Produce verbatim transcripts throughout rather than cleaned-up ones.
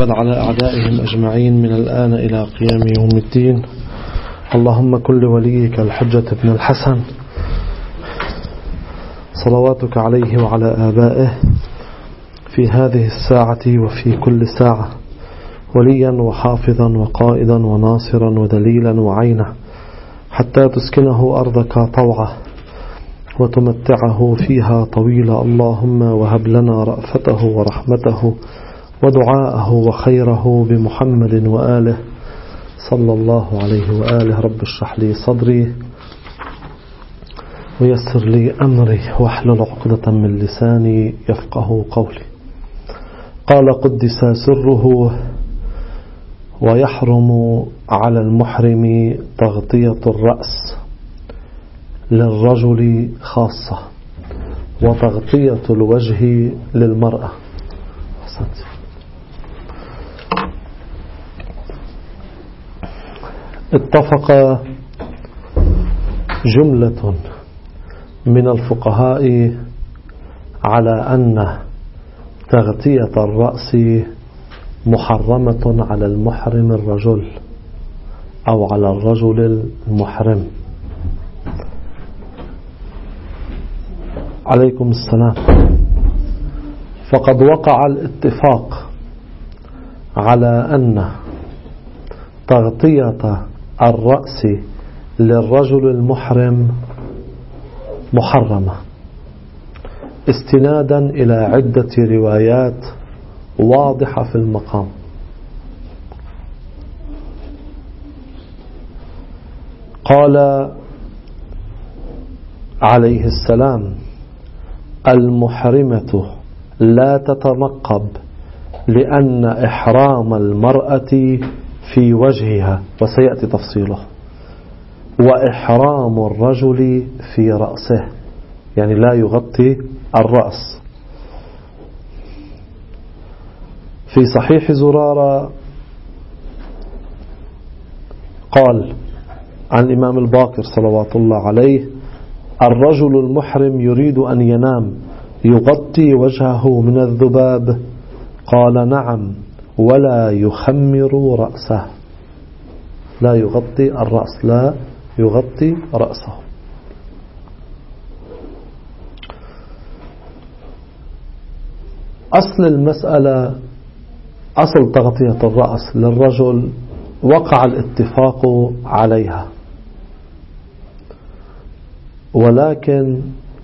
على أعدائهم أجمعين من الآن إلى قيام يوم الدين. اللهم كن لوليك الحجة بن الحسن صلواتك عليه وعلى آبائه في هذه الساعة وفي كل ساعة وليا وحافظا وقائدا وناصرا ودليلا وعينا، حتى تسكنه أرضك طوعا وتمتعه فيها طويلا. اللهم وهب لنا رأفته ورحمته ودعاءه وخيره بمحمد وآله صلى الله عليه وآله. رب اشرح لي صدري ويسر لي أمري واحلل عقدة من لساني يفقه قولي. قال قدس سره: ويحرم على المحرم تغطية الرأس للرجل خاصة وتغطية الوجه للمرأة. اتفق جملة من الفقهاء على أن تغطية الرأس محرمة على المحرم الرجل أو على الرجل المحرم. عليكم السلام. فقد وقع الاتفاق على أن تغطية الرأس للرجل المحرم محرمة، استنادا إلى عدة روايات واضحة في المقام. قال عليه السلام: المحرمة لا تتنقب لأن إحرام المرأة في وجهها، وسيأتي تفصيله، وإحرام الرجل في رأسه، يعني لا يغطي الرأس. في صحيح زرارة قال عن الإمام الباقر صلوات الله عليه: الرجل المحرم يريد أن ينام يغطي وجهه من الذباب؟ قال: نعم، ولا يخمر رأسه. لا يغطي الرأس، لا يغطي رأسه. أصل المسألة، أصل تغطية الرأس للرجل وقع الاتفاق عليها، ولكن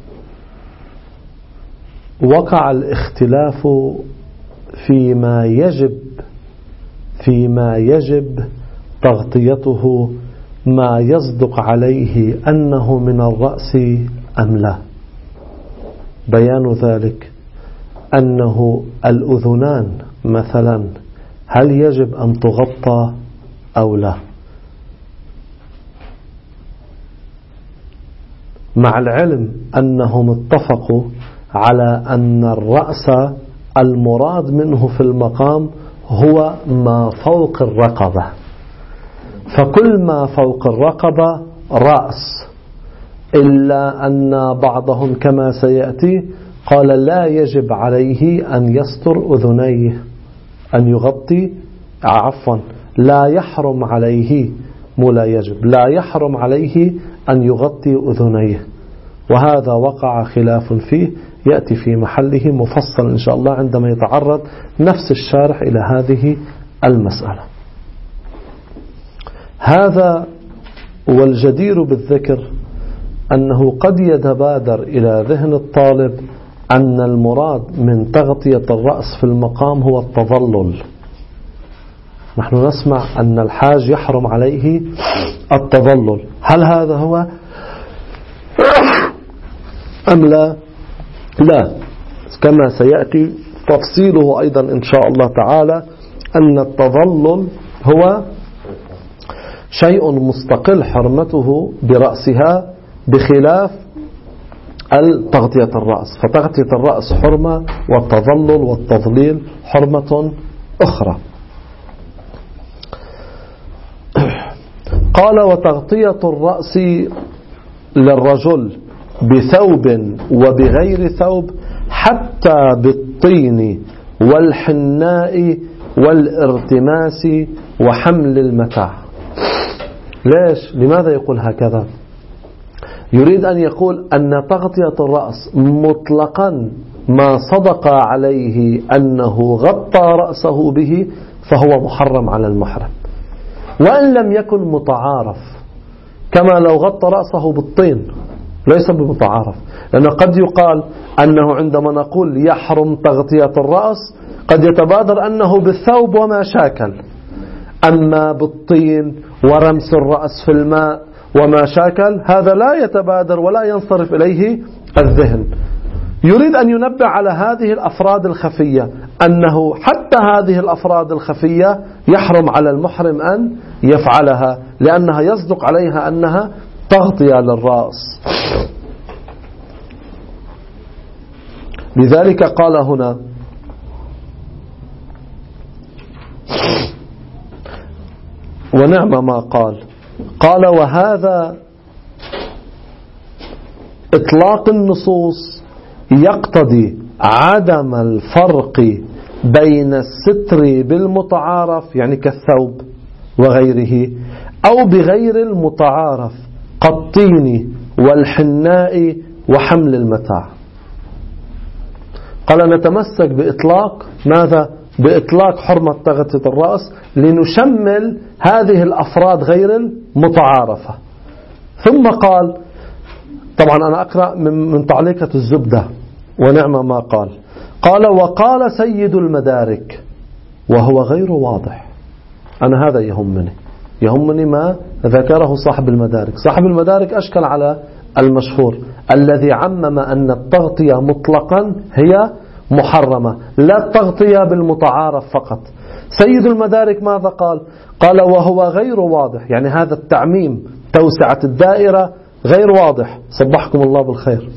وقع الاختلاف فيما يجب فيما يجب تغطيته، ما يصدق عليه أنه من الرأس أم لا. بيان ذلك أنه الأذنان مثلا هل يجب أن تغطى أو لا، مع العلم أنهم اتفقوا على أن الرأس المراد منه في المقام هو ما فوق الرقبة، فكل ما فوق الرقبة رأس، إلا أن بعضهم كما سيأتي قال لا يجب عليه أن يستر أذنيه، أن يغطي، عفوا لا يحرم عليه، مو لا يجب، لا يحرم عليه أن يغطي أذنيه. وهذا وقع خلاف فيه، يأتي في محله مفصل إن شاء الله عندما يتعرض نفس الشارح إلى هذه المسألة. هذا والجدير بالذكر أنه قد يتبادر إلى ذهن الطالب أن المراد من تغطية الرأس في المقام هو التظلل. نحن نسمع أن الحاج يحرم عليه التظلل، هل هذا هو أم لا؟ لا، كما سيأتي تفصيله أيضا إن شاء الله تعالى، أن التظلل هو شيء مستقل حرمته برأسها بخلاف تغطية الرأس، فتغطية الرأس حرمة والتظلل والتظليل حرمة أخرى. قال: وتغطية الرأس للرجل بثوب وبغير ثوب حتى بالطين والحناء والارتماس وحمل المتاع. ليش؟ لماذا يقول هكذا؟ يريد أن يقول أن تغطية الرأس مطلقا ما صدق عليه أنه غطى رأسه به فهو محرم على المحرم، وإن لم يكن متعارف، كما لو غطى رأسه بالطين ليس بمتعارف، لأنه قد يقال أنه عندما نقول يحرم تغطية الرأس قد يتبادر أنه بالثوب وما شاكل، أما بالطين ورمس الرأس في الماء وما شاكل هذا لا يتبادر ولا ينصرف إليه الذهن. يريد أن ينبه على هذه الأفراد الخفية أنه حتى هذه الأفراد الخفية يحرم على المحرم أن يفعلها، لأنها يصدق عليها أنها تغطية للرأس. لذلك قال هنا: ونعم ما قال قال وهذا إطلاق النصوص يقتضي عدم الفرق بين الستر بالمتعارف يعني كالثوب وغيره أو بغير المتعارف كالطين والحناء وحمل المتاع. قال نتمسك بإطلاق ماذا؟ بإطلاق حرمة تغطية الرأس لنشمل هذه الأفراد غير المتعارفة. ثم قال، طبعا أنا أقرأ من تعليقة الزبدة ونعم ما قال قال وقال سيد المدارك وهو غير واضح. أنا هذا يهمني يهمني ما ذكره صاحب المدارك. صاحب المدارك أشكل على المشهور الذي عمم أن التغطية مطلقا هي محرمة، لا التغطية بالمتعارف فقط. سيد المدارك ماذا قال؟ قال وهو غير واضح، يعني هذا التعميم توسعة الدائرة غير واضح. صبحكم الله بالخير.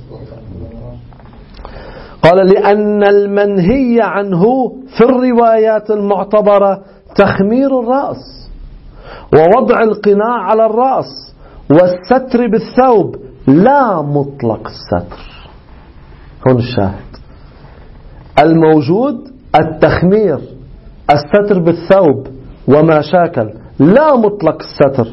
قال لأن المنهي عنه في الروايات المعتبرة تخمير الرأس ووضع القناع على الرأس والستر بالثوب لا مطلق الستر. هون الشاهد الموجود التخمير، الستر بالثوب وما شاكل، لا مطلق الستر.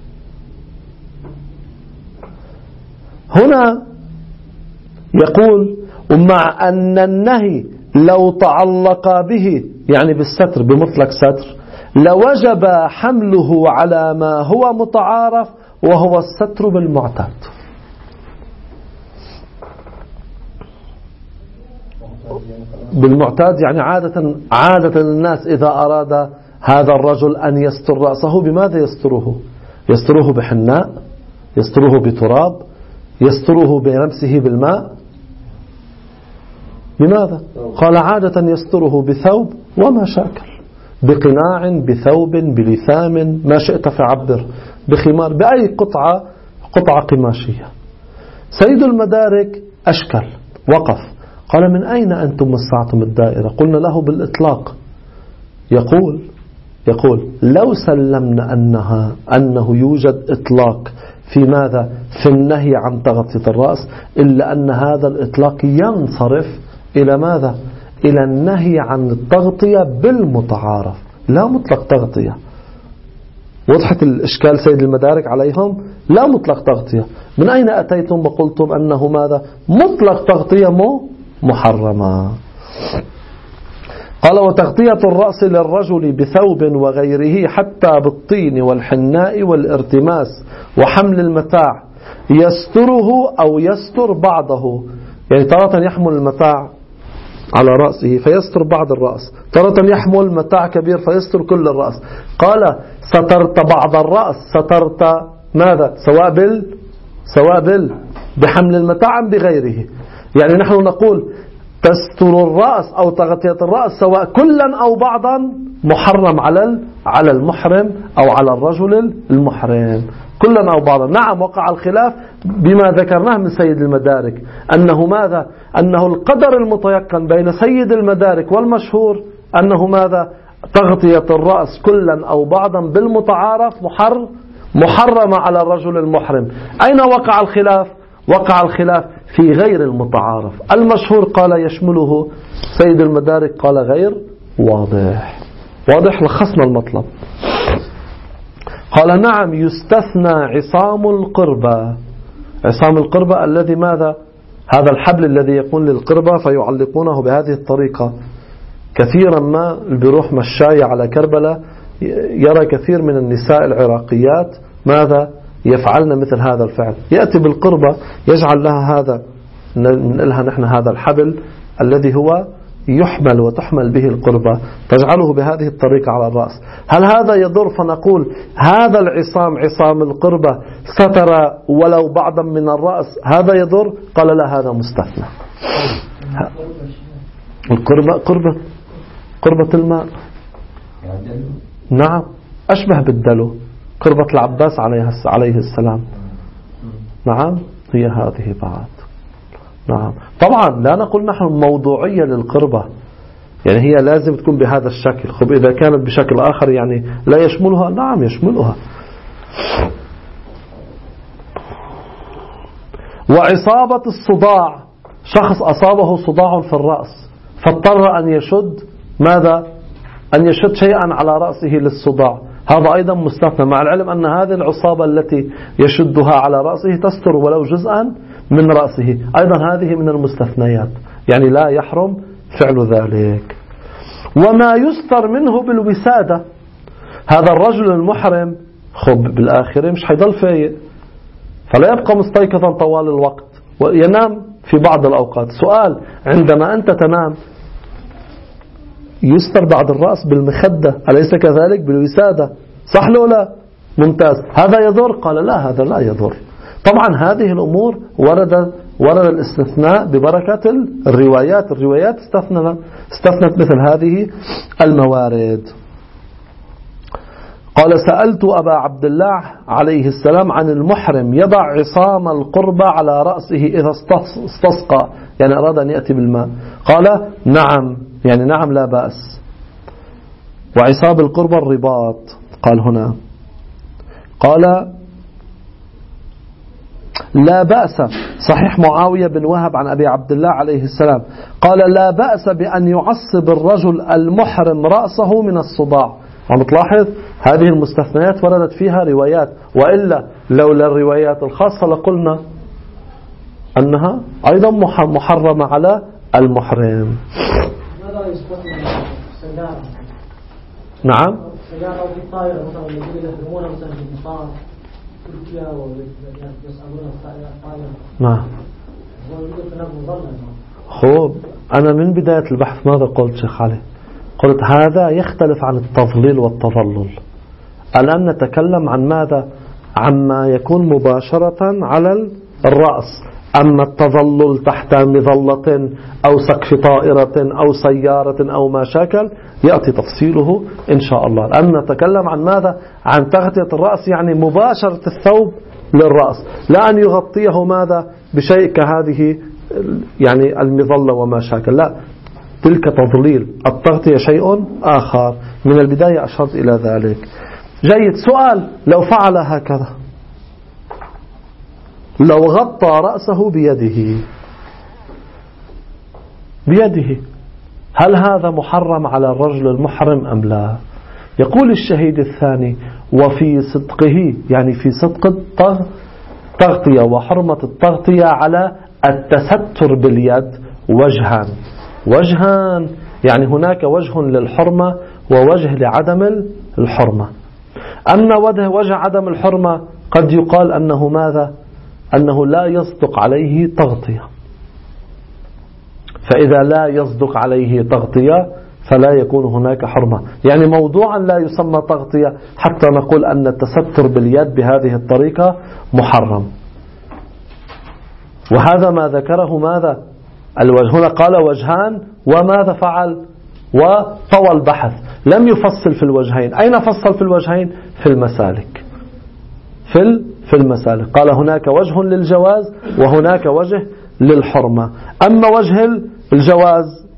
هنا يقول ومع أن النهي لو تعلق به يعني بالستر بمطلق ستر لوجب حمله على ما هو متعارف وهو الستر بالمعتاد. بالمعتاد يعني عادة عادة الناس إذا أراد هذا الرجل أن يستر رأسه بماذا يستره؟ يستره بحناء، يستره بتراب، يستره برمسه بالماء. لماذا؟ قال عادة يستره بثوب وما شاكل، بقناع، بثوب، بلثام، ما شئت فعبر، بخمار، بأي قطعة قطعة قماشية. سيد المدارك أشكل، وقف، قال من أين أنتم وسعتم الدائرة؟ قلنا له بالإطلاق. يقول يقول لو سلمنا أنها أنه يوجد إطلاق في ماذا؟ في النهي عن تغطية الرأس، إلا أن هذا الإطلاق ينصرف إلى ماذا؟ إلى النهي عن التغطية بالمتعارف، لا مطلق تغطية. وضحت الإشكال سيد المدارك عليهم؟ لا مطلق تغطية. من أين أتيتم وقلتم أنه ماذا؟ مطلق تغطية مو محرمة. قال وتغطية الرأس للرجل بثوب وغيره حتى بالطين والحناء والارتماس وحمل المتاع يستره أو يستر بعضه، يعني تارة يحمل المتاع على رأسه فيستر بعض الرأس، تارة يحمل متاع كبير فيستر كل الرأس. قال سترت بعض الرأس، سترت ماذا؟ سواء بال سواء بال بحمل المتاع بغيره. يعني نحن نقول تستر الرأس أو تغطية الرأس سواء كلا أو بعضا محرم على على المحرم أو على الرجل المحرم، كلا أو بعضا. نعم وقع الخلاف بما ذكرناه من سيد المدارك أنه ماذا؟ أنه القدر المتيقن بين سيد المدارك والمشهور أنه ماذا؟ تغطية الرأس كلا أو بعضا بالمتعارف محر محرمة على الرجل المحرم. أين وقع الخلاف؟ وقع الخلاف في غير المتعارف. المشهور قال يشمله، سيد المدارك قال غير واضح. واضح؟ لخصنا المطلب. قال نعم يستثنى عصام القربة. عصام القربة الذي ماذا؟ هذا الحبل الذي يكون للقربة فيعلقونه بهذه الطريقة. كثيرا ما بيروح مشاية على كربلاء يرى كثير من النساء العراقيات ماذا يفعلن مثل هذا الفعل، يأتي بالقربة يجعل لها هذا، نقلها نحن هذا الحبل الذي هو يحمل وتحمل به القربة، تجعله بهذه الطريقة على الرأس. هل هذا يضر؟ فنقول هذا العصام عصام القربة ستر ولو بعضا من الرأس، هذا يضر؟ قال لا، هذا مستثنى. القربة قربة قربة الماء، نعم أشبه بالدلو، قربة العباس عليه السلام، نعم هي هذه بعد. نعم طبعا لا نقول نحن موضوعية للقربة، يعني هي لازم تكون بهذا الشكل. خب إذا كانت بشكل آخر يعني لا يشملها، نعم يشملها. وعصابة الصداع، شخص أصابه صداع في الرأس فاضطر أن يشد ماذا؟ أن يشد شيئا على رأسه للصداع، هذا أيضا مستثنى، مع العلم أن هذه العصابة التي يشدها على رأسه تستر ولو جزءا من رأسه، أيضا هذه من المستثنيات، يعني لا يحرم فعل ذلك. وما يستر منه بالوسادة، هذا الرجل المحرم خب بالآخر مش حيضل فايق، فلا يبقى مستيقظا طوال الوقت وينام في بعض الأوقات. سؤال، عندما أنت تنام يستر بعض الرأس بالمخدة، أليس كذلك؟ بالوسادة، صح لو لا؟ ممتاز. هذا يضر؟ قال لا، هذا لا يضر. طبعا هذه الأمور ورد ورد الاستثناء ببركة الروايات، الروايات استثنت استثنت مثل هذه الموارد. قال سألت أبا عبد الله عليه السلام عن المحرم يضع عصام القربة على رأسه إذا استسقى، يعني أراد أن يأتي بالماء، قال نعم، يعني نعم لا بأس. وعصاب القربة الرباط، قال هنا قال لا بأس. صحيح معاوية بن وهب عن أبي عبد الله عليه السلام قال لا بأس بأن يعصب الرجل المحرم رأسه من الصداع. عم تلاحظ هذه المستثنيات وردت فيها روايات، وإلا لولا الروايات الخاصة لقلنا أنها أيضا محرمة على المحرم. نعم سيارة أو في طائرة مثلا يجب يحرمونها مثلا في مطار تركيا ويسألون الطائرة. نعم خوب. أنا من بداية البحث ماذا قلت شيخ علي؟ قلت هذا يختلف عن التضليل والتظلل. الآن نتكلم عن ماذا؟ عما يكون مباشرة على الرأس. أما التظلل تحت مظلة أو سقف طائرة أو سيارة أو ما شاكل يأتي تفصيله إن شاء الله. الآن نتكلم عن ماذا؟ عن تغطية الرأس، يعني مباشرة الثوب للرأس، لا أن يغطيه ماذا بشيء كهذه يعني المظلة وما شاكل، لا، تلك تضليل. التغطية شيء آخر. من البداية أشرت إلى ذلك. جيد. سؤال، لو فعل هكذا، لو غطى رأسه بيده بيده هل هذا محرم على الرجل المحرم أم لا؟ يقول الشهيد الثاني وفي صدقه، يعني في صدق التغطية وحرمة التغطية على التستر باليد وجهان. وجهان يعني هناك وجه للحرمة ووجه لعدم الحرمة. أما وجه وجه عدم الحرمة قد يقال أنه ماذا؟ أنه لا يصدق عليه تغطية، فإذا لا يصدق عليه تغطية فلا يكون هناك حرمة، يعني موضوعا لا يسمى تغطية حتى نقول أن التستر باليد بهذه الطريقة محرم. وهذا ما ذكره ماذا؟ الوجه. هنا قال وجهان، وماذا فعل؟ وطوى البحث، لم يفصل في الوجهين. أين فصل في الوجهين؟ في المسالك، في في المسالك قال هناك وجه للجواز وهناك وجه للحرمة. أما وجه الجواز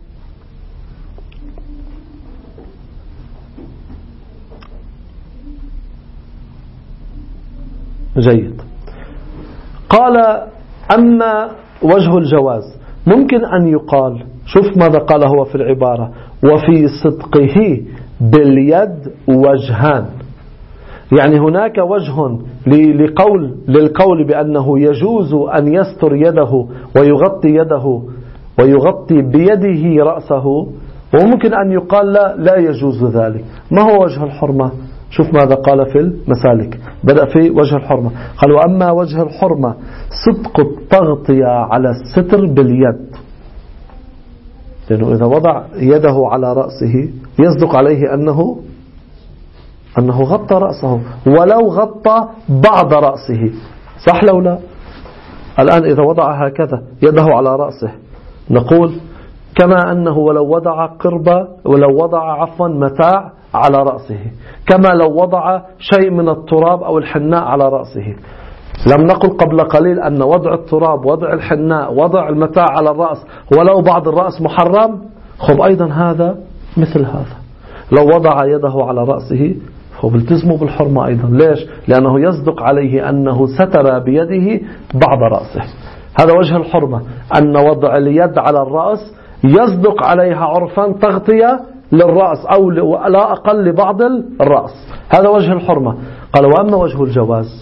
جيد. قال أما وجه الجواز ممكن أن يقال، شوف ماذا قال هو في العبارة، وفي صدقه باليد وجهان. يعني هناك وجه لقول للقول بأنه يجوز أن يستر يده ويغطي يده ويغطي بيده رأسه، وممكن أن يقال لا, لا يجوز ذلك. ما هو وجه الحرمة؟ شوف ماذا قال في المسالك. بدأ في وجه الحرمة، قال: وأما وجه الحرمة صدق التغطية على الستر باليد، لأنه إذا وضع يده على رأسه يصدق عليه أنه أنه غطى رأسه، ولو غطى بعض رأسه، صح لو لا؟ الآن إذا وضع هكذا يده على رأسه نقول كما أنه ولو وضع قربة ولو وضع عفوا متاع على رأسه، كما لو وضع شيء من التراب أو الحناء على رأسه. لم نقل قبل قليل أن وضع التراب، وضع الحناء، وضع المتاع على الرأس ولو بعض الرأس محرم؟ خب أيضا هذا مثل هذا، لو وضع يده على رأسه فبالتزموا بالحرمة أيضا. ليش؟ لأنه يصدق عليه أنه ستر بيده بعض رأسه. هذا وجه الحرمة، أن وضع اليد على الرأس يصدق عليها عرفا تغطية للرأس أو لا أقل لبعض الرأس. هذا وجه الحرمة. قال: وأما وجه الجواز،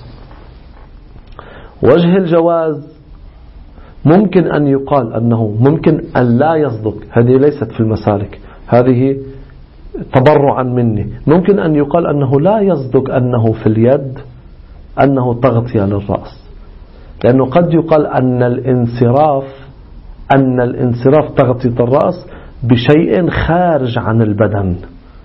وجه الجواز ممكن أن يقال أنه ممكن أن لا يصدق. هذه ليست في المسالك، هذه تبرعا مني. ممكن أن يقال أنه لا يصدق أنه في اليد أنه تغطية للرأس، لأنه قد يقال أن الانصراف أن الانصراف تغطية الرأس بشيء خارج عن البدن،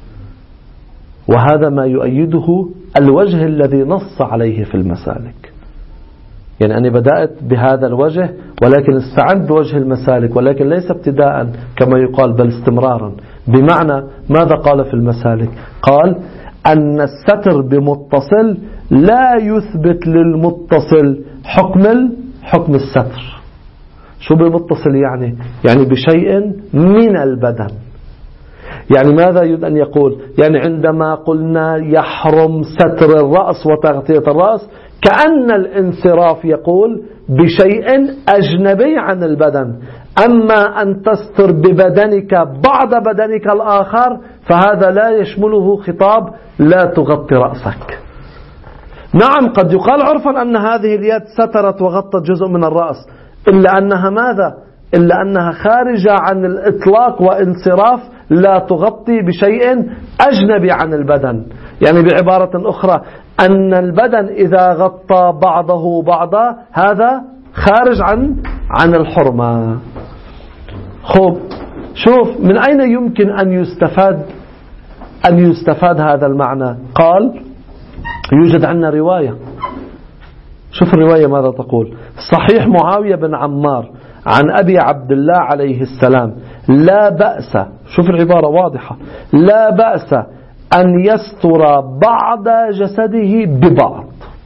وهذا ما يؤيده الوجه الذي نص عليه في المسالك. يعني أنا بدأت بهذا الوجه ولكن استعنت بوجه المسالك، ولكن ليس ابتداء كما يقال بل استمرارا. بمعنى ماذا قال في المسالك؟ قال أن الستر بمتصل لا يثبت للمتصل حكم حكم الستر. شو بمتصل يعني؟ يعني بشيء من البدن. يعني ماذا يريد أن يقول؟ يعني عندما قلنا يحرم ستر الرأس وتغطية الرأس، كأن الانصراف يقول بشيء أجنبي عن البدن. أما أن تستر ببدنك بعض بدنك الآخر فهذا لا يشمله خطاب لا تغطي رأسك. نعم قد يقال عرفا أن هذه اليد سترت وغطت جزء من الرأس، إلا أنها ماذا؟ إلا أنها خارجة عن الإطلاق وانصراف لا تغطي بشيء أجنبي عن البدن. يعني بعبارة أخرى أن البدن إذا غطى بعضه بعضا هذا خارج عن عن الحرمة. خب شوف من أين يمكن أن يستفاد أن يستفاد هذا المعنى؟ قال يوجد عندنا رواية. شوف الرواية ماذا تقول. صحيح معاوية بن عمار عن أبي عبد الله عليه السلام: لا بأس، شوف العبارة واضحة، لا بأس أن يستر بعض جسده ببعض.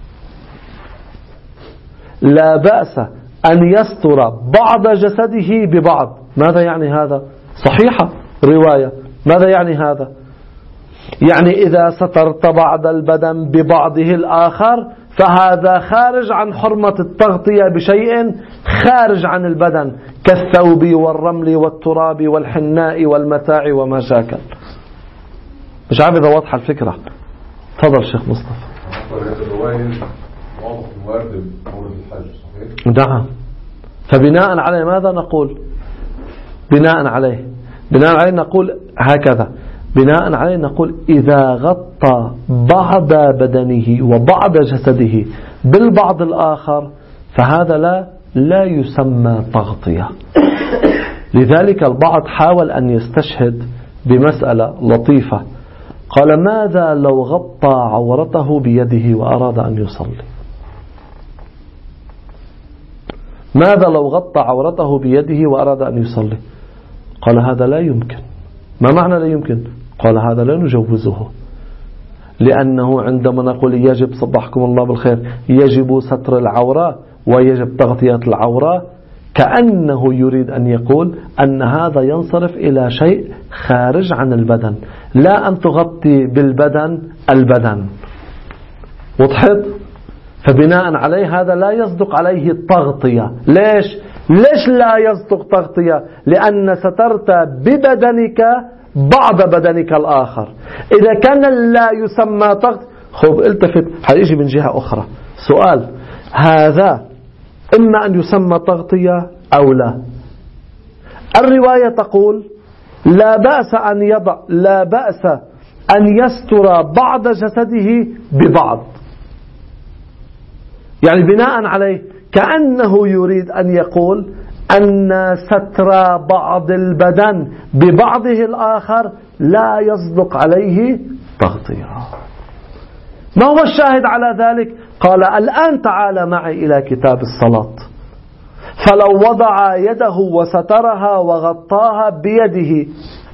لا بأس أن يستر بعض جسده ببعض. ماذا يعني هذا؟ صحيحة رواية. ماذا يعني هذا؟ يعني إذا سترت بعض البدن ببعضه الآخر فهذا خارج عن حرمة التغطية بشيء خارج عن البدن كالثوب والرمل والتراب والحناء والمتاع وما شاكل. مش عارف إذا واضحة الفكرة. تفضل شيخ مصطفى. نعم. فبناء عليه ماذا نقول؟ بناء عليه بناء عليه نقول هكذا. بناء عليه نقول إذا غطى بعض بدنه وبعض جسده بالبعض الآخر فهذا لا لا يسمى تغطية. لذلك البعض حاول أن يستشهد بمسألة لطيفة. قال: ماذا لو غطى عورته بيده وأراد أن يصلي؟ ماذا لو غطى عورته بيده وأراد أن يصلي؟ قال: هذا لا يمكن. ما معنى لا يمكن؟ قال: هذا لا نجوزه، لأنه عندما نقول يجب صبحكم الله بالخير يجب ستر العورة ويجب تغطية العورة كأنه يريد أن يقول أن هذا ينصرف إلى شيء خارج عن البدن، لا أن تغطي بالبدن البدن. وضحت؟ فبناء عليه هذا لا يصدق عليه التغطية. ليش؟ ليش لا يصدق تغطية؟ لأن سترت ببدنك بعض بدنك الآخر. إذا كان لا يسمى تغطية، خب التفت حيجي من جهة أخرى سؤال، هذا إما أن يسمى تغطية أو لا. الرواية تقول لا بأس أن يضع لا بأس أن يستر بعض جسده ببعض، يعني بناء عليه كأنه يريد أن يقول أن ستر بعض البدن ببعضه الآخر لا يصدق عليه تغطية. ما هو الشاهد على ذلك؟ قال الآن تعال معي إلى كتاب الصلاة، فلو وضع يده وسترها وغطاها بيده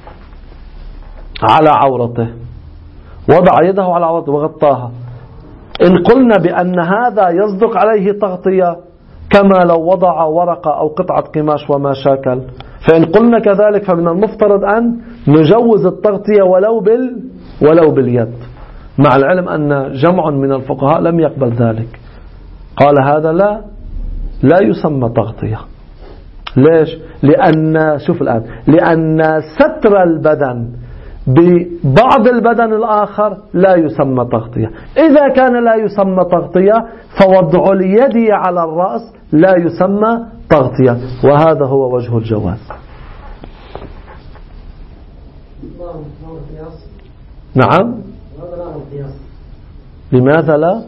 على عورته، وضع يده على عورته وغطاها، إن قلنا بأن هذا يصدق عليه تغطية كما لو وضع ورقة أو قطعة قماش وما شاكل، فإن قلنا كذلك فمن المفترض أن نجوز التغطية ولو بال ولو باليد، مع العلم أن جمع من الفقهاء لم يقبل ذلك، قال هذا لا لا يسمى تغطية. ليش؟ لأن شوف الآن لأن ستر البدن ببعض البدن الآخر لا يسمى تغطية. إذا كان لا يسمى تغطية فوضع اليد على الرأس لا يسمى تغطية، وهذا هو وجه الجواز. نعم. لماذا لا؟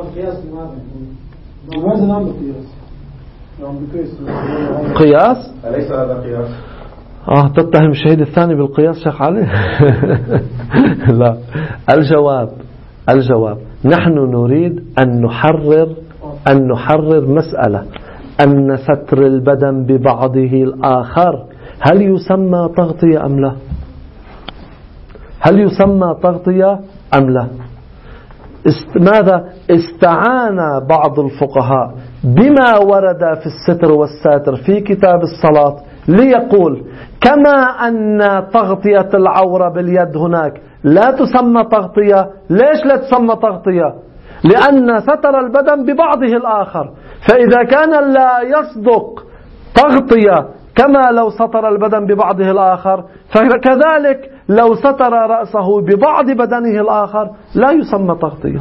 قياس؟ أليس هذا قياس؟ آه تتهم الشهيد الثاني بالقياس شيخ علي؟ لا. الجواب الجواب نحن نريد أن نحرر أن نحرر مسألة أن ستر البدن ببعضه الآخر هل يسمى تغطية أم لا؟ هل يسمى تغطية أم لا؟ است... ماذا استعان بعض الفقهاء بما ورد في الستر والساتر في كتاب الصلاة ليقول كما أن تغطية العورة باليد هناك لا تسمى تغطية. ليش لا تسمى تغطية؟ لأن ستر البدن ببعضه الآخر، فإذا كان لا يصدق تغطية كما لو ستر البدن ببعضه الآخر، فكذلك لو ستر رأسه ببعض بدنه الآخر لا يسمى تغطية،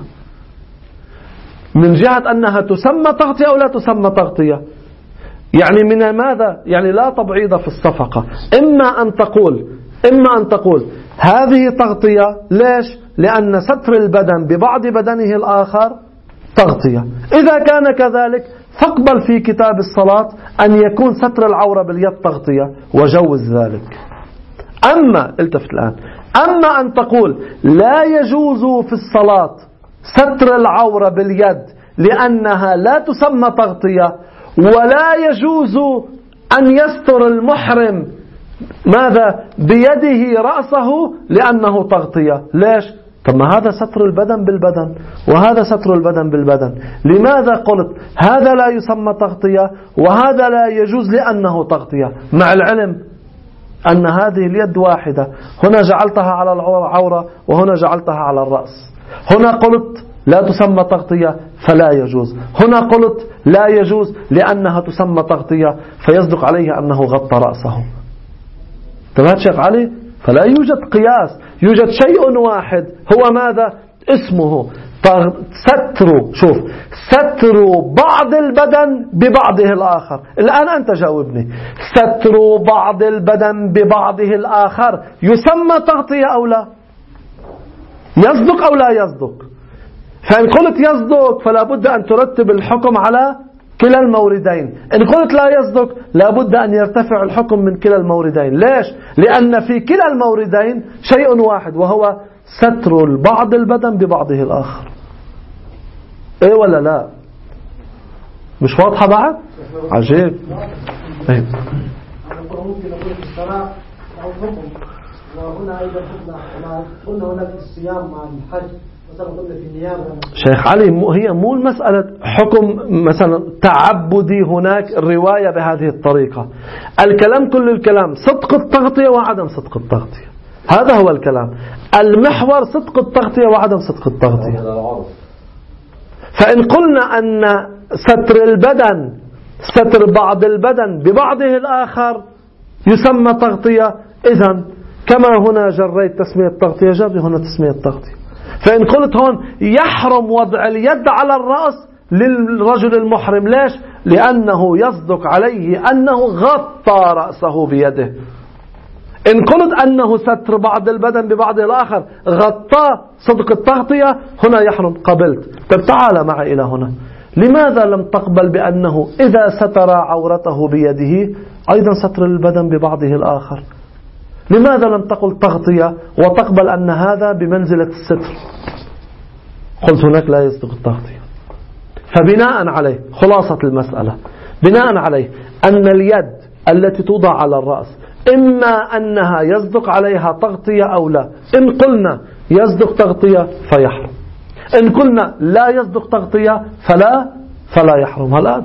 من جهة أنها تسمى تغطية أو لا تسمى تغطية. يعني من ماذا؟ يعني لا تبعيض في الصفقة، إما أن تقول إما أن تقول هذه تغطية. ليش؟ لأن ستر البدن ببعض بدنه الآخر تغطية. إذا كان كذلك فاقبل في كتاب الصلاة أن يكون ستر العورة باليد تغطية وجوز ذلك. أما التفت الآن أما أن تقول لا يجوز في الصلاة ستر العورة باليد لأنها لا تسمى تغطية، ولا يجوز أن يستر المحرم ماذا بيده رأسه لأنه تغطية. ليش؟ طب ما هذا ستر البدن بالبدن وهذا ستر البدن بالبدن، لماذا قلت هذا لا يسمى تغطية وهذا لا يجوز لأنه تغطية، مع العلم أن هذه اليد واحدة، هنا جعلتها على العورة وهنا جعلتها على الرأس، هنا قلت لا تسمى تغطية فلا يجوز، هنا قلت لا يجوز لأنها تسمى تغطية فيصدق عليه أنه غطى رأسه. تمام شيخ علي؟ فلا يوجد قياس، يوجد شيء واحد هو ماذا؟ اسمه ستر شوف ستر بعض البدن ببعضه الآخر. الآن أنت جاوبني، ستر بعض البدن ببعضه الآخر يسمى تغطية أو لا؟ يصدق أو لا يصدق؟ فإن قلت يصدق فلا بد أن ترتب الحكم على كلا الموردين، إن قلت لا يصدق لا بد أن يرتفع الحكم من كلا الموردين. ليش؟ لأن في كلا الموردين شيء واحد وهو ستر بعض البدن ببعضه الآخر. إيه ولا لا؟ مش واضحة بعد؟ عجيب. إيه. وهنا أيضا قلنا هناك الصيام مع الحج مثلا قلنا في النيابة. شيخ علي هي مو المسألة حكم مثلا تعبدي هناك الرواية بهذه الطريقة، الكلام كل الكلام صدق التغطية وعدم صدق التغطية، هذا هو الكلام، المحور صدق التغطية وعدم صدق التغطية. فإن قلنا أن ستر البدن ستر بعض البدن ببعضه الآخر يسمى تغطية، إذن كما هنا جريت تسمية تغطية جري هنا تسمية تغطية. فإن قلت هون يحرم وضع اليد على الرأس للرجل المحرم، ليش؟ لأنه يصدق عليه أنه غطى رأسه بيده. إن قلت أنه ستر بعض البدن ببعض الآخر غطى صدق التغطية هنا يحرم. قبلت. طب تعال معي إلى هنا، لماذا لم تقبل بأنه إذا ستر عورته بيده أيضا ستر البدن ببعضه الآخر؟ لماذا لم تقل تغطية وتقبل أن هذا بمنزلة الستر؟ قلت هناك لا يصدق التغطية. فبناء عليه خلاصة المسألة، بناء عليه أن اليد التي توضع على الرأس إما أنها يصدق عليها تغطية أو لا. إن قلنا يصدق تغطية فيحرم، إن قلنا لا يصدق تغطية فلا فلا يحرم. الآن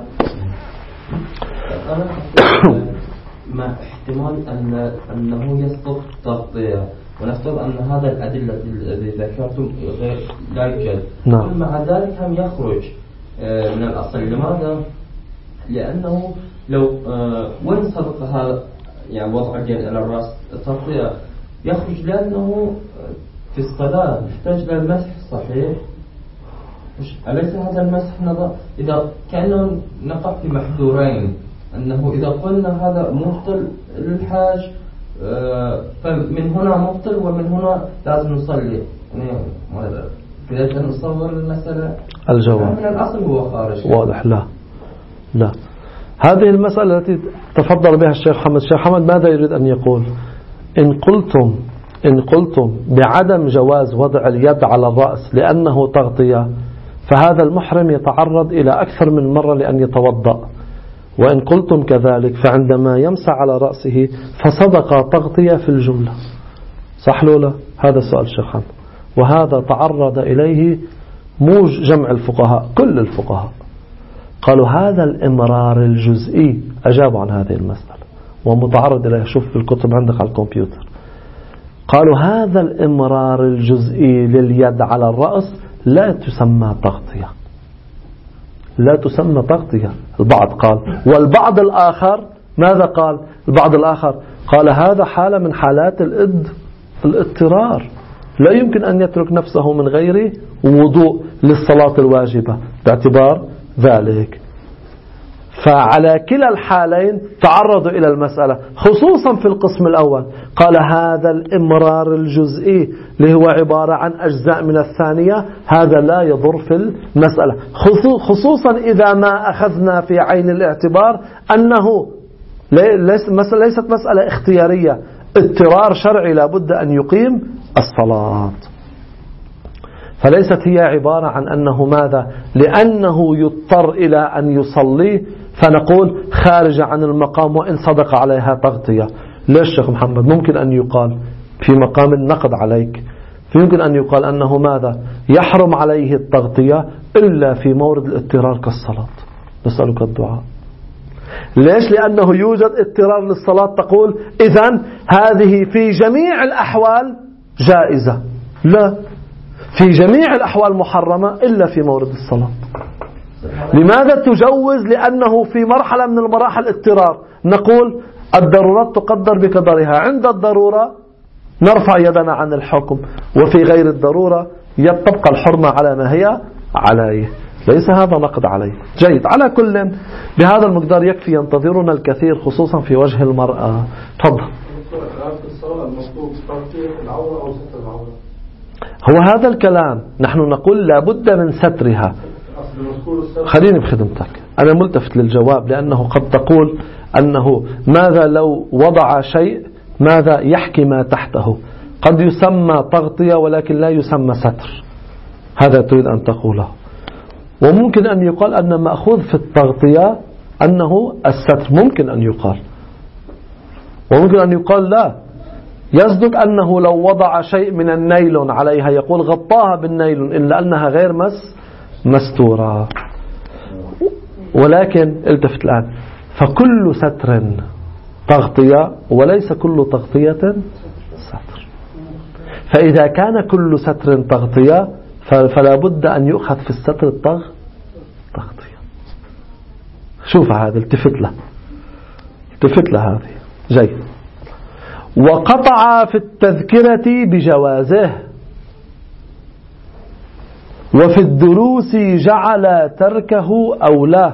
مع احتمال أن أنه يصدق تغطية ونفترض أن هذا الأدلة الذي ذكرتم لا يوجد، نعم. مع ذلك هم يخرج من الأصل. لماذا؟ لأنه لو وين صدق هذا يعني وضع اليد على الرأس تغطية يخرج، لأنه في الصلاة يحتاج للمسح الصحيح. أليس هذا المسح نظر إذا كان نقع في محذورين، أنه إذا قلنا هذا مبطل للحاج فمن هنا مبطل ومن هنا لازم نصلي. إذا نصور المسألة الجواب من الأصل هو خارج واضح. لا لا هذه المسألة التي تفضل بها الشيخ حمد. الشيخ حمد ماذا يريد أن يقول؟ إن قلتم إن قلتم بعدم جواز وضع اليد على الرأس لأنه تغطية، فهذا المحرم يتعرض إلى أكثر من مرة لأن يتوضأ. وإن قلتم كذلك فعندما يمسح على رأسه فصدق تغطية في الجملة. صح لولا؟ هذا السؤال الشيخ حمد، وهذا تعرض إليه موج جمع الفقهاء كل الفقهاء. قالوا هذا الإمرار الجزئي، أجابوا عن هذه المسألة ومتعرض إليه، شوف في الكتب عندك على الكمبيوتر. قالوا هذا الإمرار الجزئي لليد على الرأس لا تسمى تغطية، لا تسمى تغطية. البعض قال، والبعض الآخر ماذا قال؟ البعض الآخر قال هذا حالة من حالات الإد الاضطرار، لا يمكن أن يترك نفسه من غير وضوء للصلاة الواجبة باعتبار ذلك. فعلى كلا الحالين تعرضوا إلى المسألة، خصوصا في القسم الأول قال هذا الإمرار الجزئي اللي هو عبارة عن أجزاء من الثانية هذا لا يضر في المسألة، خصوصا إذا ما أخذنا في عين الاعتبار أنه ليست مسألة اختيارية، اضطرار شرعي لابد أن يقيم الصلاة. فليست هي عبارة عن أنه ماذا؟ لأنه يضطر إلى أن يصلي فنقول خارج عن المقام وإن صدق عليها تغطية. ليش شيخ محمد؟ ممكن أن يقال في مقام النقد عليك، يمكن أن يقال أنه ماذا؟ يحرم عليه التغطية إلا في مورد الاضطرار كالصلاة. نسألك الدعاء. ليش؟ لأنه يوجد اضطرار للصلاة، تقول إذن هذه في جميع الأحوال جائزة. لا، في جميع الأحوال محرمة إلا في مورد الصلاة. لماذا تجوز؟ لأنه في مرحلة من المراحل اضطرار، نقول الضرورات تقدر بقدرها، عند الضرورة نرفع يدنا عن الحكم، وفي غير الضرورة يبقى الحرمة على ما هي عليه. ليس هذا نقد عليه. جيد. على كل بهذا المقدار يكفي، ينتظرنا الكثير خصوصا في وجه المرأة. تفضل. هو هذا الكلام نحن نقول لابد من سترها. خليني بخدمتك، أنا ملتفت للجواب، لأنه قد تقول أنه ماذا لو وضع شيء ماذا يحكي ما تحته، قد يسمى تغطية ولكن لا يسمى ستر، هذا تريد أن تقوله. وممكن أن يقال أن مأخوذ في التغطية أنه الستر، ممكن أن يقال. وممكن أن يقال لا، يصدق أنه لو وضع شيء من النيلون عليها يقول غطاها بالنيلون إلا أنها غير مس مستورة. ولكن التفت الآن، فكل ستر تغطية وليس كل تغطية ستر. فإذا كان كل ستر تغطية فلا بد أن يؤخذ في الستر التغ تغطية. شوف هذا، التفت له التفت له هذه. جيد. وقطع في التذكرة بجوازه، وفي الدروس جعل تركه أولى.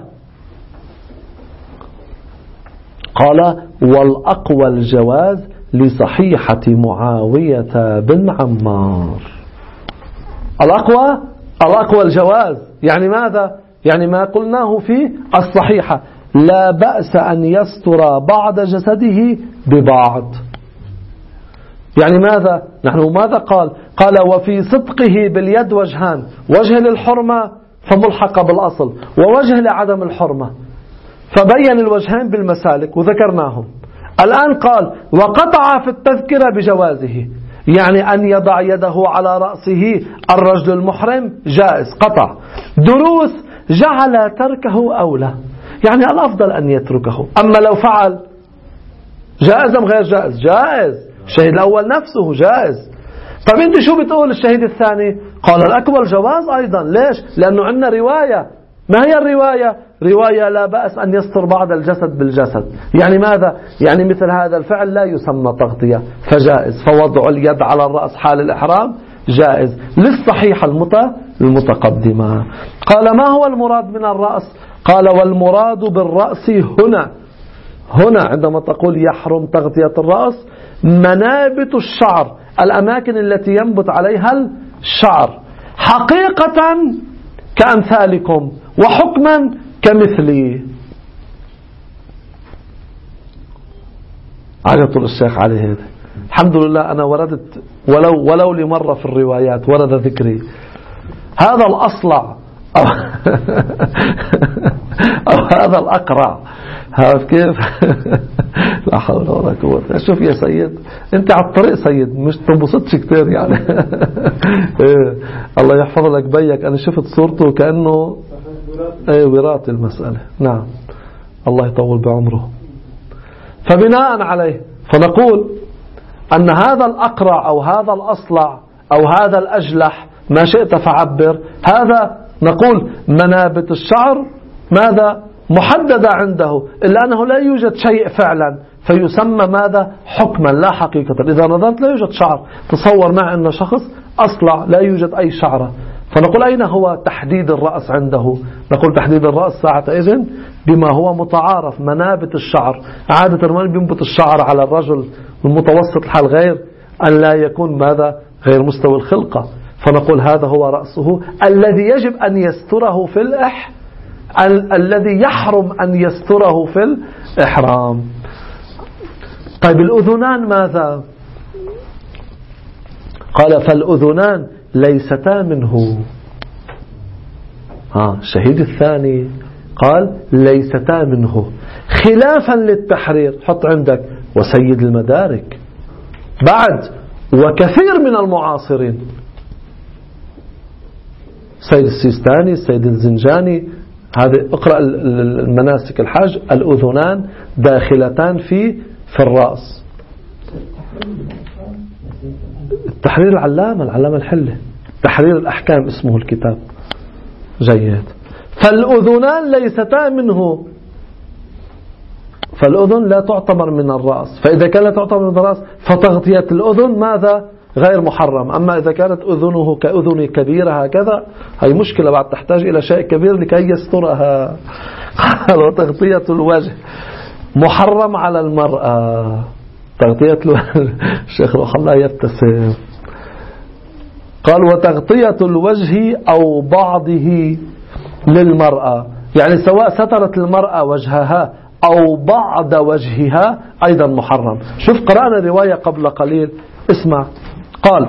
قال والأقوى الجواز لصحيحة معاوية بن عمار. الأقوى الأقوى الجواز، يعني ماذا؟ يعني ما قلناه في الصحيحة، لا بأس أن يستر بعض جسده ببعض. يعني ماذا؟ نحن ماذا قال؟ قال وفي صدقه باليد وجهان، وجه للحرمة فملحق بالأصل، ووجه لعدم الحرمة، فبين الوجهين بالمسالك وذكرناهم. الآن قال وقطع في التذكرة بجوازه، يعني أن يضع يده على رأسه الرجل المحرم جائز قطع. دروس جعل تركه أولى، يعني الأفضل أن يتركه. أما لو فعل جائز أم غير جائز؟ جائز. الشهيد الأول نفسه جائز. طب أنت شو بتقول الشهيد الثاني؟ قال الأكبر الجواز أيضا. ليش؟ لأنه عندنا رواية. ما هي الرواية؟ رواية لا بأس أن يستر بعض الجسد بالجسد. يعني ماذا؟ يعني مثل هذا الفعل لا يسمى تغطية فجائز، فوضع اليد على الرأس حال الإحرام جائز للصحيحة المتقدمة. قال ما هو المراد من الرأس؟ قال والمراد بالرأس هنا هنا عندما تقول يحرم تغطية الرأس منابت الشعر، الأماكن التي ينبت عليها الشعر، حقيقة كأمثالكم وحكما كمثلي. عجبت الشيخ علي هذا. الحمد لله أنا وردت ولو ولو لمرة في الروايات ورد ذكري هذا الأصلع أو, أو هذا الأقرع. عارف كيف؟ لا حول ولا قوة. شوف يا سيد انت على الطريق سيد، مش تنبسطش كتير يعني. الله يحفظ لك بيك. انا شفت صورته كأنه ايه وراثي المسألة. نعم الله يطول بعمره. فبناء عليه فنقول أن هذا الأقرع أو هذا الأصلع أو هذا الأجلح ما شئت فعبر، هذا نقول منابت الشعر ماذا محددة عنده، إلا أنه لا يوجد شيء فعلا فيسمى ماذا حكما لا حقيقة. إذا نظرت لا يوجد شعر، تصور مع أن شخص أصلع لا يوجد أي شعرة، فنقول أين هو تحديد الرأس عنده؟ نقول تحديد الرأس ساعة إذن بما هو متعارف منابت الشعر. عادة من بينبت الشعر على الرجل المتوسط الحال غير أن لا يكون ماذا غير مستوى الخلقة، فنقول هذا هو رأسه الذي يجب أن يستره في الإح ال- الذي يحرم أن يستره في الإحرام. طيب الأذنان ماذا؟ قال فالأذنان ليستا منه. ها الشهيد الثاني قال ليستا منه خلافا للتحرير. حط عندك وسيد المدارك بعد وكثير من المعاصرين، سيد السيستاني، السيد الزنجاني، هذه اقرأ المناسك الحج، الأذنان داخلتان في في الرأس. التحرير العلامة العلامة الحلة، تحرير الأحكام اسمه الكتاب. جيد. فالأذنان ليستا منه، فالأذن لا تعتبر من الرأس، فإذا كانت لا تعتبر من الرأس فتغطية الأذن ماذا غير محرم. أما إذا كانت أذنه كأذن كبيرة هكذا هي مشكلة، بعد تحتاج إلى شيء كبير لكي يسترها. وتغطية الوجه محرم على المرأة. تغطية الوجه الشيخ روح الله يبتسم. قال وتغطية الوجه أو بعضه للمرأة، يعني سواء سترت المرأة وجهها أو بعض وجهها أيضا محرم. شوف قرأنا رواية قبل قليل، اسمع. قال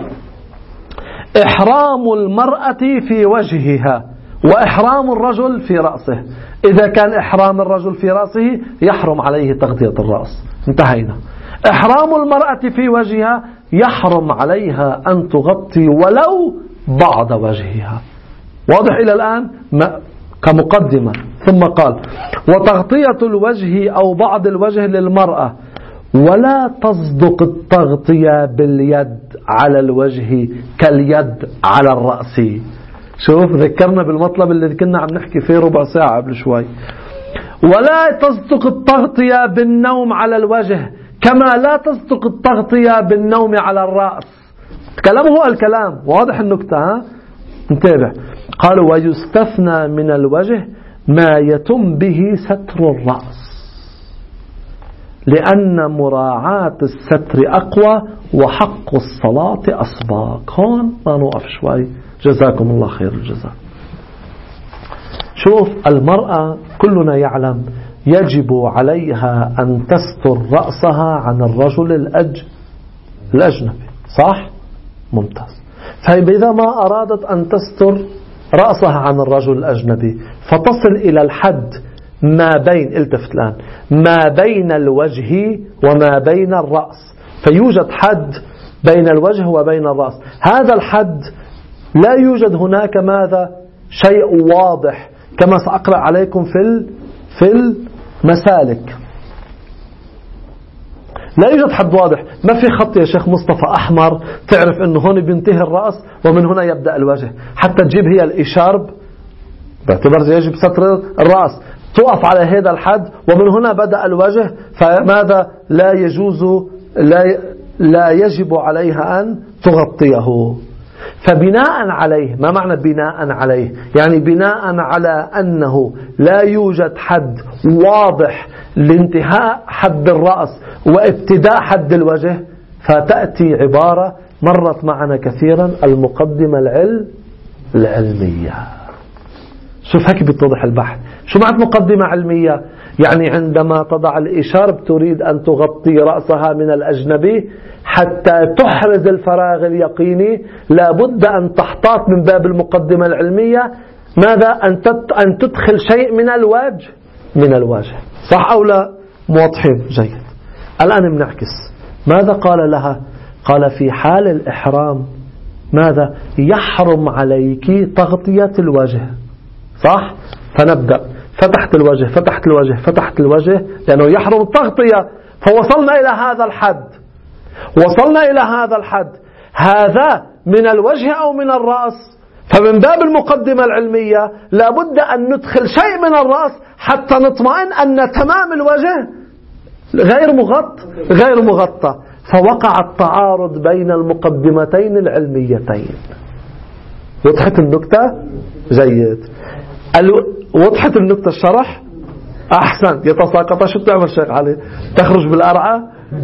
إحرام المرأة في وجهها وإحرام الرجل في رأسه. إذا كان إحرام الرجل في رأسه يحرم عليه تغطية الرأس، انتهينا. إحرام المرأة في وجهها يحرم عليها أن تغطي ولو بعض وجهها. واضح إلى الآن كمقدمة. ثم قال وتغطية الوجه أو بعض الوجه للمرأة ولا تصدق التغطية باليد على الوجه كاليد على الرأس. شوف ذكرنا بالمطلب اللي كنا عم نحكي فيه ربع ساعة قبل شوي. ولا تصدق التغطية بالنوم على الوجه كما لا تصدق التغطية بالنوم على الرأس. كلامه هو الكلام، واضح النكتة ها؟ انتبه. قالوا ويستثنى من الوجه ما يتم به ستر الرأس لأن مراعاة الستر أقوى وحق الصلاة أسبق. هون ما نوقف شوي، جزاكم الله خير الجزاء. شوف، المرأة كلنا يعلم يجب عليها أن تستر رأسها عن الرجل الأج... الأجنبي، صح؟ ممتاز. فإذا ما أرادت أن تستر رأسها عن الرجل الأجنبي فتصل إلى الحد ما بين، التفت الآن، ما بين الوجه وما بين الرأس، فيوجد حد بين الوجه وبين الرأس. هذا الحد لا يوجد هناك ماذا شيء واضح كما سأقرأ عليكم في في المسالك. لا يوجد حد واضح، ما في خط يا شيخ مصطفى أحمر تعرف أنه هون بينتهي الرأس ومن هنا يبدأ الوجه، حتى تجيب هي الإشارب باعتبار يجب ستر الرأس، تقف على هذا الحد ومن هنا بدأ الوجه، فماذا لا يجوز لا لا يجب عليها أن تغطيه. فبناء عليه، ما معنى بناء عليه؟ يعني بناء على أنه لا يوجد حد واضح لانتهاء حد الرأس وابتداء حد الوجه، فتأتي عبارة مرت معنا كثيرا، المقدمة العلم العلمية. شوف هيك بتوضح البحث. شو معنى مقدمة علمية؟ يعني عندما تضع الإشارب تريد أن تغطي رأسها من الأجنبي حتى تحرز الفراغ اليقيني، لابد أن تحتاط من باب المقدمة العلمية ماذا؟ أن تدخل شيء من الوجه من الوجه، صح أو لا؟ موضحين جيد. الآن بنعكس، ماذا قال لها؟ قال في حال الإحرام ماذا؟ يحرم عليك تغطية الوجه، صح؟ فنبدأ، فتحت الوجه فتحت الوجه فتحت الوجه لأنه يحرم التغطية، فوصلنا إلى هذا الحد وصلنا إلى هذا الحد، هذا من الوجه أو من الرأس؟ فمن باب المقدمة العلمية لابد أن ندخل شيء من الرأس حتى نطمئن أن تمام الوجه غير مغطى غير مغطى فوقع التعارض بين المقدمتين العلميتين. وضحت النكتة؟ جيد. وضحت النكتة الشرح؟ أحسن. يتساقط. شو بتعمل شيخ علي؟ تخرج بالأرعى؟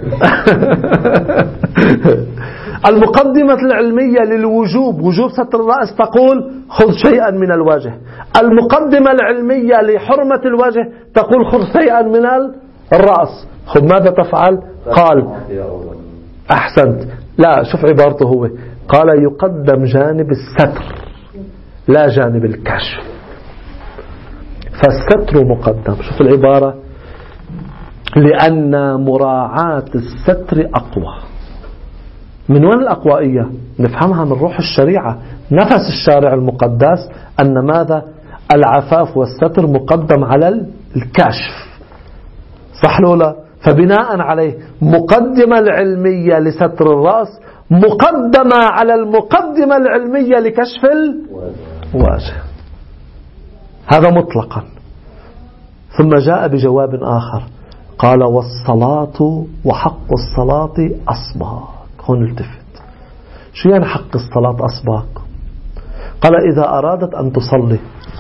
المقدمة العلمية للوجوب، وجوب ستر الرأس، تقول خذ شيئا من الوجه. المقدمة العلمية لحرمة الوجه تقول خذ شيئا من الرأس. خذ ماذا تفعل؟ قال أحسنت. لا، شوف عبارته هو، قال يقدم جانب الستر لا جانب الكشف، فالستر مقدم. شوف العبارة، لأن مراعاة الستر أقوى. من وين الأقوائية؟ نفهمها من روح الشريعة. نفس الشارع المقدس أن ماذا؟ العفاف والستر مقدم على الكشف، صح لولا؟ فبناء عليه مقدمة العلمية لستر الرأس مقدمة على المقدمة العلمية لكشف الوجه، هذا مطلقا. ثم جاء بجواب آخر، قال والصلاة وحق الصلاة أسبق. هون التفت، شو يعني حق الصلاة أسبق؟ قال إذا أرادت أن تصلي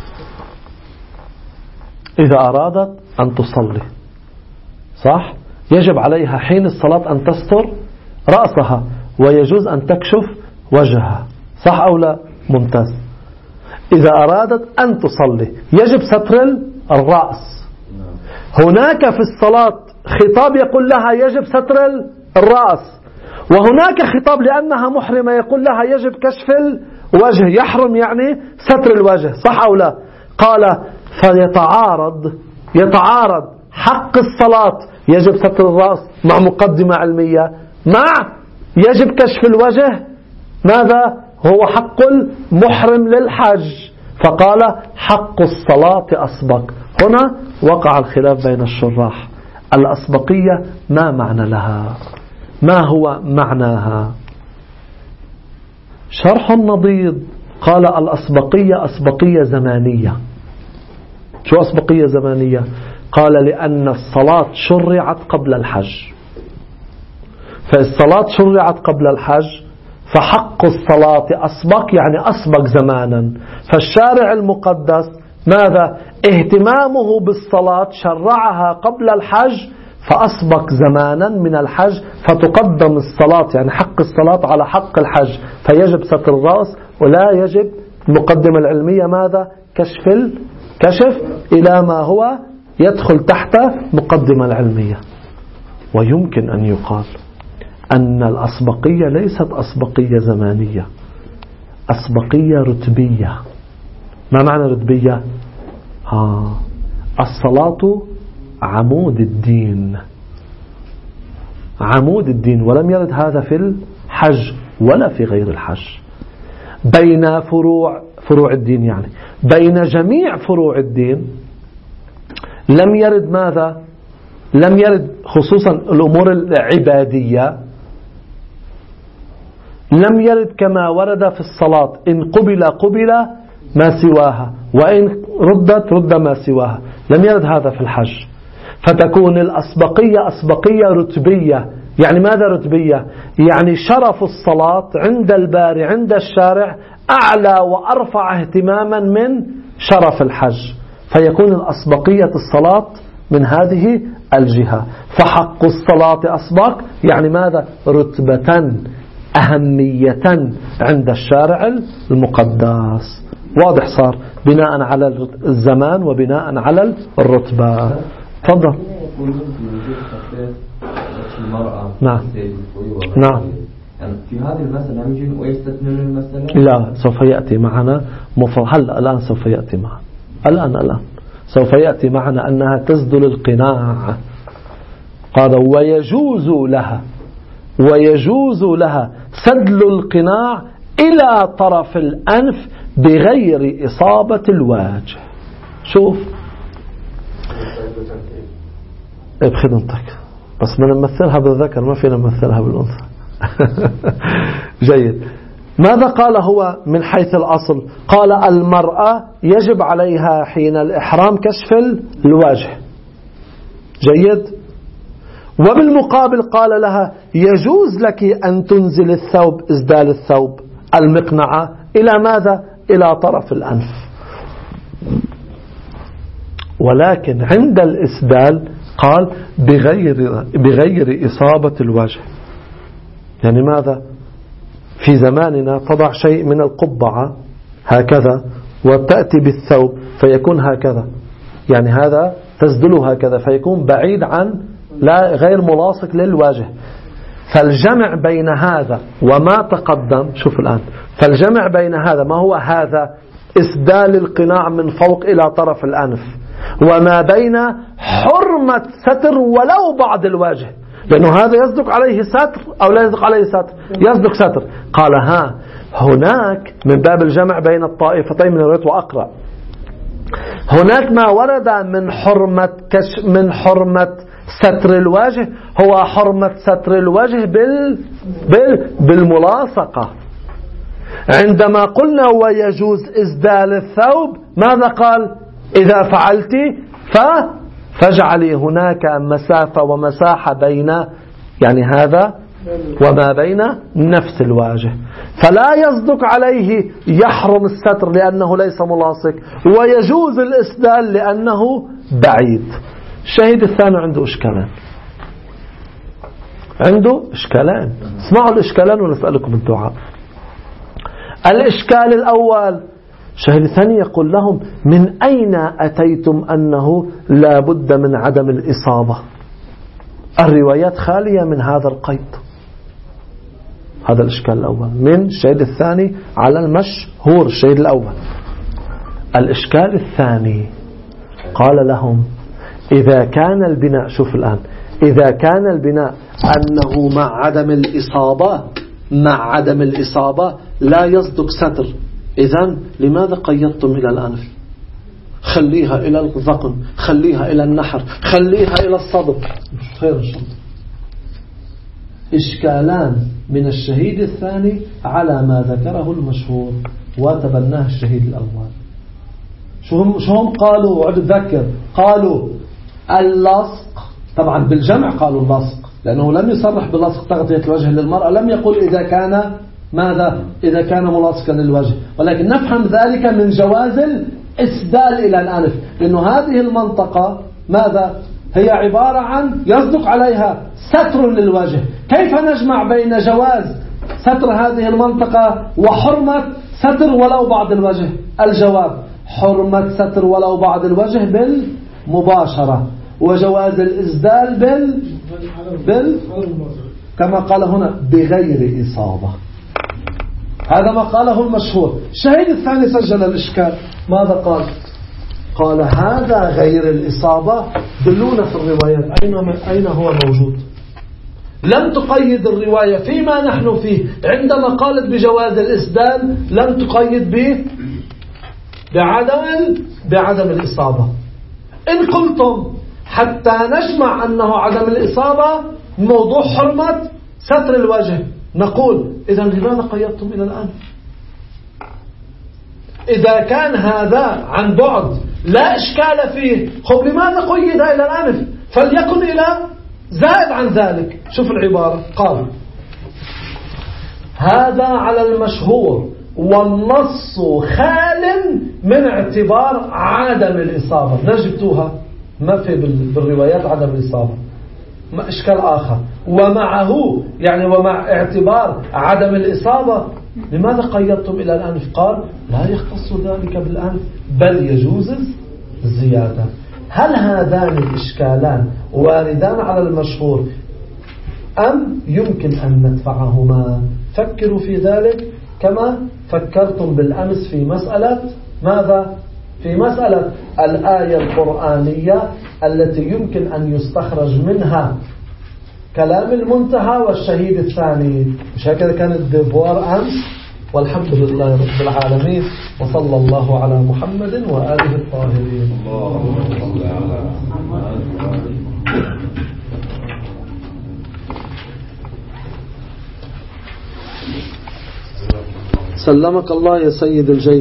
إذا أرادت أن تصلي صح؟ يجب عليها حين الصلاة أن تستر رأسها ويجوز أن تكشف وجهها، صح أو لا؟ ممتاز. إذا أرادت أن تصلي يجب ستر الرأس. هناك في الصلاة خطاب يقول لها يجب ستر الرأس، وهناك خطاب لأنها محرمة يقول لها يجب كشف الوجه، يحرم يعني ستر الوجه، صح أو لا؟ قال فيتعارض يتعارض حق الصلاة يجب ستر الرأس مع مقدمة علمية مع يجب كشف الوجه، ماذا هو حق المحرم للحج، فقال حق الصلاة أسبق. هنا وقع الخلاف بين الشراح، الأسبقية ما معنى لها؟ ما هو معناها؟ شرح النضيد قال الأسبقية أسبقية زمانية. شو أسبقية زمانية؟ قال لأن الصلاة شرعت قبل الحج، فالصلاة شرعت قبل الحج، فحق الصلاة أسبق، يعني أسبق زمانا. فالشارع المقدس ماذا؟ اهتمامه بالصلاة شرعها قبل الحج، فأسبق زمانا من الحج، فتقدم الصلاة يعني حق الصلاة على حق الحج، فيجب ستر الرأس ولا يجب. المقدمة العلمية ماذا؟ كشف الكشف إلى ما هو يدخل تحت مقدمة العلمية. ويمكن أن يقال أن الأسبقية ليست أسبقية زمانية، أسبقية رتبية. ما معنى رتبية؟ آه. الصلاة عمود الدين، عمود الدين، ولم يرد هذا في الحج ولا في غير الحج. بين فروع فروع الدين، يعني بين جميع فروع الدين لم يرد ماذا؟ لم يرد خصوصا الأمور العبادية، لم يرد كما ورد في الصلاة: إن قبل قبل ما سواها، وإن ردت رد ما سواها. لم يرد هذا في الحج. فتكون الأسبقية أسبقية رتبية. يعني ماذا رتبية؟ يعني شرف الصلاة عند الباري عند الشارع أعلى وأرفع اهتماما من شرف الحج، فيكون الأسبقية الصلاة من هذه الجهة. فحق الصلاة أسبق، يعني ماذا؟ رتبة، أهمية عند الشارع المقدس. واضح صار؟ بناء على الزمان وبناء على الرتبة. تفضل. نعم نعم. في هذه المسألة يمكن ويستثنون المسألة؟ لا، سوف يأتي معنا مفر... هل الآن سوف يأتي معنا الآن الآن سوف يأتي معنا أنها تسدل القناع. قال ويجوز لها ويجوز لها سدل القناع إلى طرف الأنف بغير إصابة الواجه. شوف بخدمتك، بس ما نمثلها بالذكر، ما فينا نمثلها بالأنثى. جيد. ماذا قال هو من حيث الأصل؟ قال المرأة يجب عليها حين الإحرام كشف الوجه. جيد. وبالمقابل قال لها يجوز لك أن تنزل الثوب، إسدال الثوب المقنعة إلى ماذا؟ إلى طرف الأنف. ولكن عند الإسدال قال بغير بغير إصابة الوجه. يعني ماذا؟ في زماننا تضع شيء من القبعة هكذا وتأتي بالثوب فيكون هكذا، يعني هذا تسدله هكذا فيكون بعيد عن، لا غير ملاصق للوجه. فالجمع بين هذا وما تقدم، شوف الآن، فالجمع بين هذا ما هو هذا إسدال القناع من فوق إلى طرف الأنف، وما بين حرمة ستر ولو بعض الوجه، لأنه هذا يصدق عليه ستر أو لا يصدق عليه ستر؟ يصدق ستر. قال ها هناك من باب الجمع بين الطائفتين من الروايات وأقرأ، هناك ما ورد من حرمة كش من حرمة ستر الوجه هو حرمة ستر الوجه بال بال بالملاصقة. عندما قلنا ويجوز إسدال الثوب ماذا قال؟ إذا فعلت ف فاجعلي هناك مسافة ومساحة بين يعني هذا وما بين نفس الواجه، فلا يصدق عليه يحرم الستر لأنه ليس ملاصق، ويجوز الإسدال لأنه بعيد. الشهيد الثاني عنده إشكالان، عنده إشكالان. اسمعوا الإشكالان ونسألكم الدعاء. الإشكال الأول، الشهيد الثاني يقول لهم من أين أتيتم أنه لا بد من عدم الإصابة؟ الروايات خالية من هذا القيد. هذا الإشكال الأول من الشهيد الثاني على المشهور الشهيد الأول. الإشكال الثاني قال لهم إذا كان البناء، شوف الآن، إذا كان البناء أنه مع عدم الإصابة مع عدم الإصابة لا يصدق ستر، إذن لماذا قيدتم إلى الأنف؟ خليها إلى الذقن، خليها إلى النحر، خليها إلى الصدر. خير إن شاء الله. إشكالان من الشهيد الثاني على ما ذكره المشهور وتبناه الشهيد الأول. شو هم شو هم قالوا؟ وعد ذكر، قالوا اللصق، طبعا بالجمع قالوا اللصق، لأنه لم يصرح بلصق تغطية الوجه للمرأة، لم يقل إذا كان ماذا إذا كان ملاصقا للوجه، ولكن نفهم ذلك من جواز الإسدال إلى الأنف، لأنه هذه المنطقة ماذا هي عبارة عن يصدق عليها ستر للوجه. كيف نجمع بين جواز ستر هذه المنطقة وحرمة ستر ولو بعض الوجه؟ الجواب حرمة ستر ولو بعض الوجه بالمباشرة، وجواز الإسدال بال, بال... كما قال هنا بغير إصابة. هذا ما قاله المشهور. الشهيد الثاني سجل الإشكال، ماذا قال؟ قال هذا غير الإصابة دلونا في الروايات أين, أين هو موجود؟ لم تقيد الرواية فيما نحن فيه عندما قالت بجواز الإسدال، لم تقيد به بعدم بعدم الإصابة. إن قلتم حتى نجمع أنه عدم الإصابة موضوع حرمة ستر الوجه، نقول إذا لماذا قيدتم إلى الآن؟ إذا كان هذا عن بعد لا إشكال فيه، خب لماذا قيد إلى الأنف؟ فليكن إلى زائد عن ذلك. شوف العبارة، قال هذا على المشهور والنص خال من اعتبار عدم الإصابة. نجبتوها ما في بالروايات عدم الإصابة، ما إشكال آخر. ومعه يعني ومع اعتبار عدم الإصابة لماذا قيدتم إلى الأنف؟ قال لا يختص ذلك بالأنف بل يجوز الزيادة. هل هذان الإشكالان واردان على المشهور أم يمكن أن ندفعهما؟ فكروا في ذلك كما فكرتم بالأمس في مسألة ماذا؟ في مسألة الآية القرآنية التي يمكن أن يستخرج منها كلام المنتهى والشهيد الثاني. مش هكذا كانت ديفوار أمس؟ والحمد لله رب العالمين، وصلى الله على محمد وآله الطاهرين. اللهم صل على محمد. سلمك الله يا سيد الجيد.